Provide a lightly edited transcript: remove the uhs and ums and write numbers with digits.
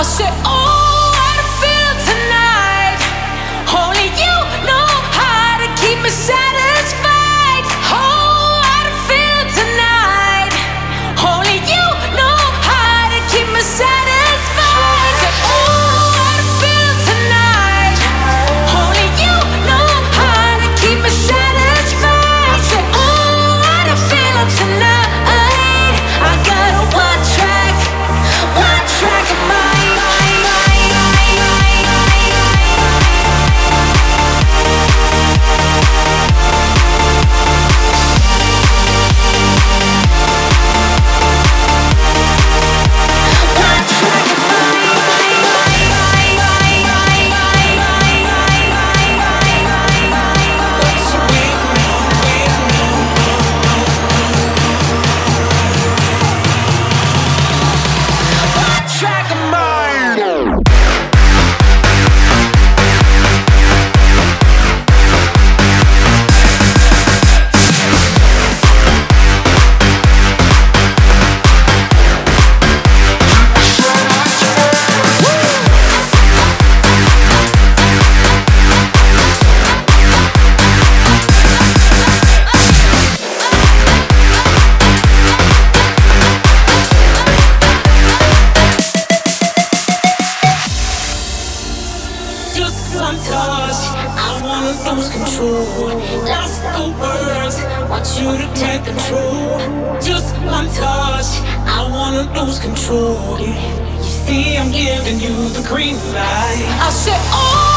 say, oh, how to feel tonight. Only you know how to keep me satisfied. Oh, how to feel tonight. Only you know how to keep me satisfied. Say, oh, how to feel tonight. Only you know how to keep me satisfied. Say, oh, how to feel tonight. I got a one track of mine. Just one touch, I wanna lose control. Lost for words, want you to take control. Just one touch, I wanna lose control. You see, I'm giving you the green light. I said, oh.